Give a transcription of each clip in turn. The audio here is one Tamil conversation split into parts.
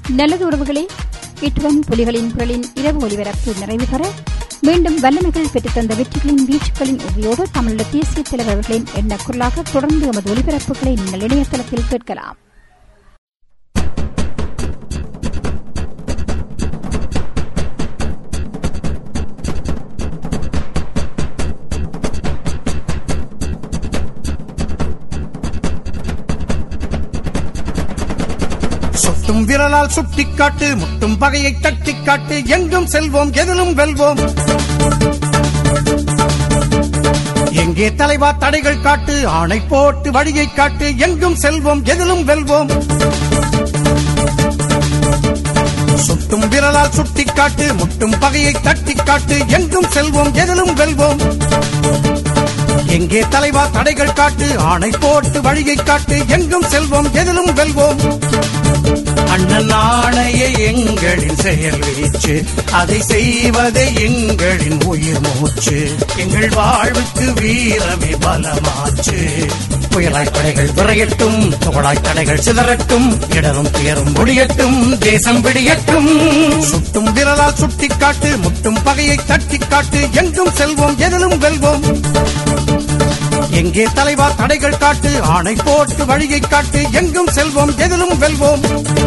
நல்லது உறவுகளே, இட்டுவன் புலிகளின் குரலின் இரவு ஒலிபரப்பு நிறைவு பெற மீண்டும் வல்லமைகள் பெற்றுத்தந்த வெற்றிகளின் வீச்சுக்களின் உதவியோடு தமிழக தேசிய தலைவர்களின் எண்ணக்குரலாக தொடர்ந்து எமது ஒலிபரப்புகளை நீங்கள் இணையதளத்தில் கேட்கலாம். சுட்டும் விரலால் சுட்டிக்காட்டு, முட்டும் பகையை தட்டிக்காட்டு, எங்கும் செல்வோம் எதிலும் வெல்வோம். எங்கே தலைவா தடைகள் காட்டு, ஆணை போட்டு வழியை காட்டு, எங்கும் செல்வோம் எதிலும் வெல்வோம். சுட்டும் விரலால் சுட்டிக்காட்டு, முட்டும் பகையை தட்டிக்காட்டு, எங்கும் செல்வோம் எதிலும் வெல்வோம். எங்கே தலைவா தடைகள் காட்டு, ஆணை போட்டு வழியை காட்டு, எங்கும் செல்வோம் எதிலும் வெல்வோம். அண்ணன் ஆணைய எங்களின் செயல் வீச்சு, அதை செய்வதே எங்களின் உயிர் மூச்சு. எங்கள் வாழ்வுக்கு வீரமே பலமாச்சு. புயலாய் படைகள் விரையட்டும், துகளாய் தடைகள் சிதறட்டும், இடரும் துயரும் முடியட்டும், தேசம் விடியட்டும். சுட்டும் விரலால் சுட்டிக்காட்டு, முட்டும் பகையை தட்டிக்காட்டு, எங்கும் செல்வோம் எதிலும் வெல்வோம். எங்கே தலைவா தடைகள் காட்டு, ஆணை போட்டு வழியை காட்டு, எங்கும் செல்வோம் எதிலும் வெல்வோம்.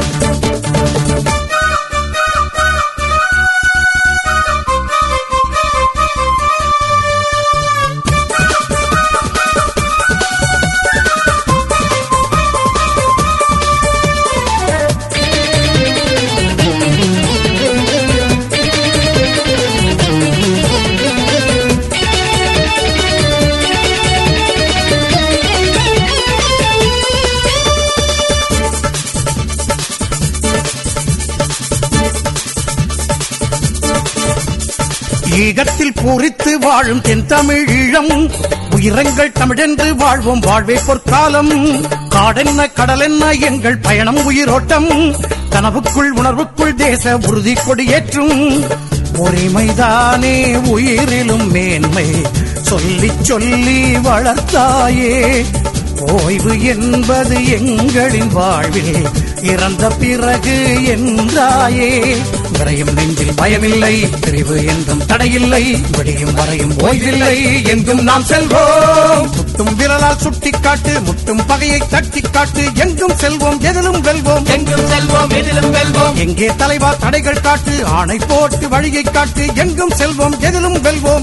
ஈகத்தில் பூரித்து வாழும் தென் தமிழீழம், உயிரங்கள் தமிழென்று வாழ்வோம் வாழ்வே பொற்காலம். காடென்ன கடலென்ன எங்கள் பயணம் உயிரோட்டம், கனவுக்குள் உணர்வுக்குள் தேச உறுதி கொடியேற்றும். உரிமைதானே உயிரிலும் மேன்மை, சொல்லி சொல்லி வளர்த்தாயே. ஓய்வு என்பது எங்களின் வாழ்வில் இறந்த பிறகு என்றாயே. விரையும் நெஞ்சில் பயமில்லை, பிரிவு என்றும் தடையில்லை, விடியும் வரையும் ஓய்வில்லை, எங்கும் நாம் செல்வோம். சுட்டும் விரலால் சுட்டிக்காட்டு, முட்டும் பகையை தட்டிக்காட்டு, எங்கும் செல்வோம் எதிலும் வெல்வோம். எங்கும் செல்வோம் எதிலும் வெல்வோம். எங்கே தலைவா தடைகள் காட்டு, ஆணை போட்டு வழியை காட்டு, எங்கும் செல்வோம் எதிலும் வெல்வோம்.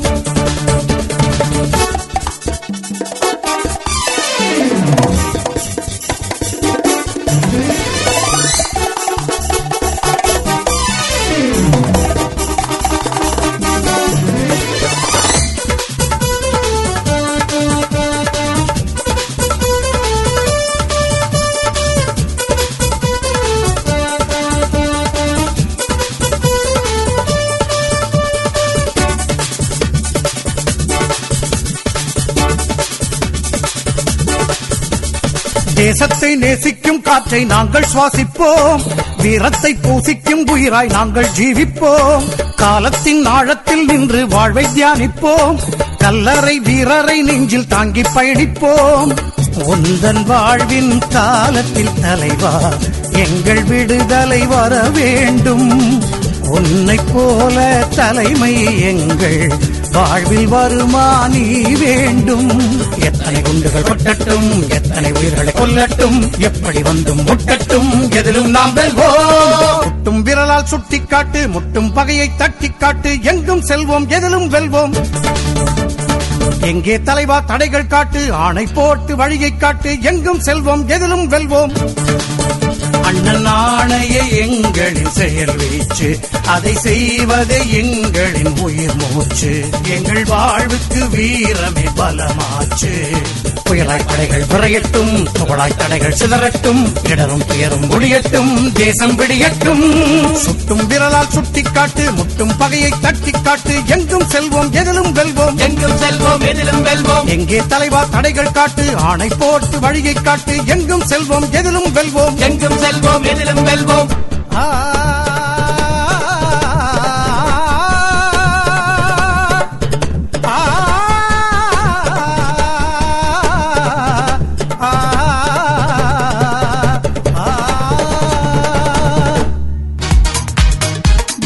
தேசத்தை நேசிக்கும் காற்றை நாங்கள் சுவாசிப்போம், வீரத்தை பூசிக்கும் உயிராய் நாங்கள் ஜீவிப்போம். காலத்தின் ஆழத்தில் நின்று வாழ்வை தியானிப்போம், கல்லறை வீரரை நெஞ்சில் தாங்கி பயணிப்போம். உந்தன் வாழ்வின் காலத்தில் தலைவா எங்கள் விடுதலை வர வேண்டும். உன்னை போல தலைமை எங்கள் வாழ்வில் வருமா நீ வேண்டும். எத்தனை குண்டுகள் கொட்டட்டும், எத்தனை உயிர்களை கொல்லட்டும், எப்படி வந்தும் முட்டட்டும், எதிலும் நாம் வெல்வோம். முட்டும் விரலால் சுட்டிக்காட்டு, முட்டும் பகையை தட்டிக்காட்டு, எங்கும் செல்வோம் எதிலும் வெல்வோம். எங்கே தலைவா தடைகள் காட்டு, ஆணை போட்டு வழியை காட்டு, எங்கும் செல்வோம் எதிலும் வெல்வோம். அண்ணன் ஆணைய எங்களின் செயல் வீச்சு, அதை செய்வதே எங்களின் உயிர் மூச்சு. எங்கள் வாழ்வுக்கு வீரமே பலமாச்சு. புயலாய் படைகள் விரையட்டும், துகளாய் தடைகள் சிதறட்டும், இடரும் துயரும் முடியட்டும், தேசம் விடியட்டும். சுட்டும் விரலால் சுட்டிக்காட்டு, முட்டும் பகையை தட்டிக்காட்டு, எங்கும் செல்வோம் எதிலும் வெல்வோம். எங்கும் செல்வோம் எதிலும் வெல்வோம். எங்கே தலைவா தடைகள் காட்டு, ஆணை போட்டு வழியை காட்டு, எங்கும் செல்வோம் எதிலும் வெல்வோம். எங்கும் செல்வோம் எதிலும் வெல்வோம்.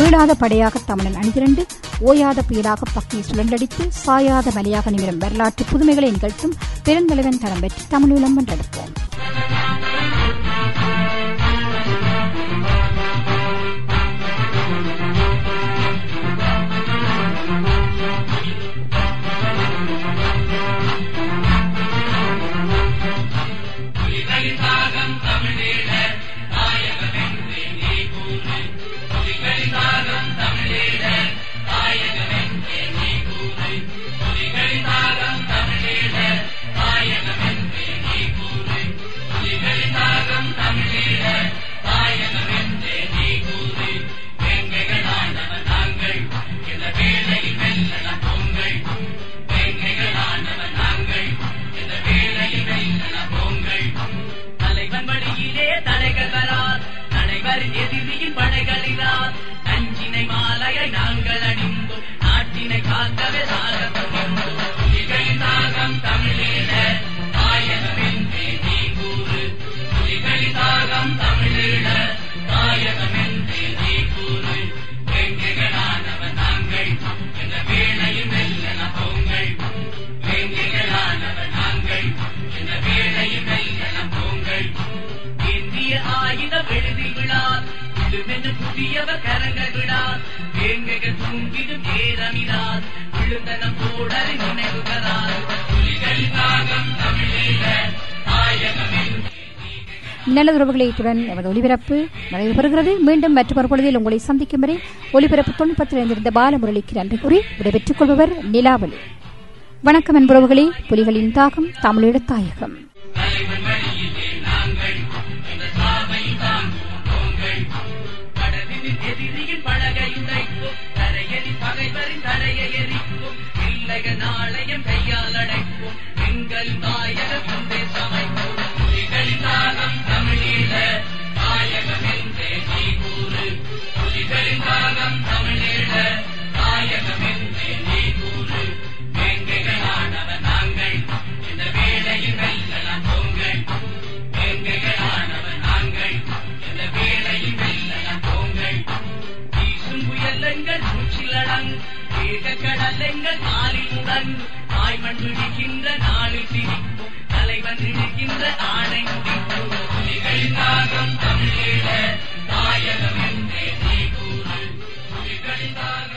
மீளாத படையாக தமிழன் அணிதிரண்டு ஓயாத புயலாக பக்கையை சுழண்டடித்து சாயாத மலையாக நிமிரும் வரலாற்று புதுமைகளை நிகழ்த்தும் பெருந்தலைவன் தரம் பெற்று தமிழீழம் வென்றெடுப்போம். எதிரியின் படைகளினால் நஞ்சினை மாலையை நாங்கள் அணிந்தோம். நாட்டினை காக்கவே சாகத்தோம். புலிகளின் தாகம் தமிழீழ தாயகமென்றே நீ கூறு. புலிகளின் தாகம் தமிழீழ தாயகமென்றே நீ கூறு. வேங்கைகளானவன் நாங்கள் என்ற வேளையில் வெல்லன போங்கள். வேங்கைகளானவன் நாங்கள் என்ற வேளையில் வெல்லன போங்கள். இந்திய ஆயுத விடுதி விழார் விழுமென்று புதியவர் கரங்கள் விழார். வேங்கைகள் தூங்கிடும் ஏறமிடார் விழுந்தனம் போடரை நினைவுகிறார். புலிகளின் தாகம் தமிழீழ தாயகமென்றே. நல்லதுறவுகளை இத்துடன் எமது ஒலிபரப்பு நிறைவு பெறுகிறது. மீண்டும் மற்றொரு பொழுதில் உங்களை சந்திக்கும் வரை ஒலிபரப்பு தொழில்நுட்பத்தில் இருந்த பாலமுரளிக்கு நன்றி கூறி விடைபெற்றுக் கொள்பவர் நிலாவலி. வணக்கம் என்பவர்களே. புலிகளின் தாகம் தமிழீழ தாயகம். எதிரியின் படகை உடைக்கும் தரையடி பகைவரின் தலையை எரிக்கும். இல்லைக நாளையும் கையால் அடைக்கும் எங்கள் தாயக கொண்டே சமைக்கும். புலிகளின் தாகம் தமிழீழ தாயகம் என்றே நீ கூறு. புலிகளின் தாகம் தமிழீழ தாயகம் என்றே நீ கூறு. வேங்கைகளானவர் நாங்கள் இந்த வேளையில் வெல்லலாம் போங்கள். வேங்கைகளானவர் நாங்கள் இந்த வேளையில் வெல்லலாம் போங்கள். வீசும் புயலங்கள் மூச்சிலடங் வேக கடலெங்கள் காலில் முடங்கு. தாய்மண் விடுகின்ற நாளில் சிரிக்கும் தலைவன் விடுகின்ற ஆணை முடிக்கும். புலிகளின் தாகம் தமிழீழ தாயகம் என்றே நீ கூறு. புலிகளின் தாகம்